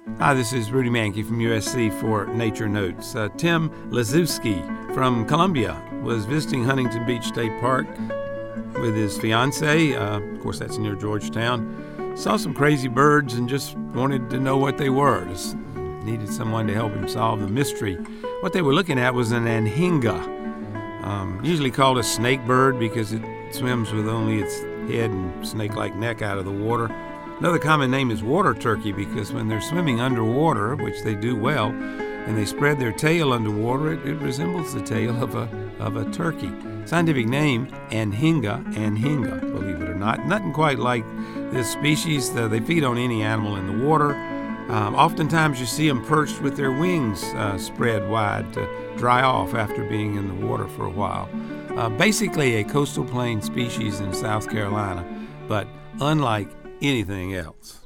Hi, this is Rudy Mankey from USC for Nature Notes. Tim Lazewski from Columbia was visiting Huntington Beach State Park with his fiancée. Of course, that's near Georgetown. Saw some crazy birds and just wanted to know what they were. Just needed someone to help him solve the mystery. What they were looking at was an anhinga, usually called a snake bird because it swims with only its head and snake-like neck out of the water. Another common name is water turkey because when they're swimming underwater, which they do well, and they spread their tail underwater, it resembles the tail of a turkey. Scientific name, anhinga, believe it or not. Nothing quite like this species. They feed on any animal in the water. Oftentimes you see them perched with their wings spread wide to dry off after being in the water for a while. Basically a coastal plain species in South Carolina, but unlike anything else.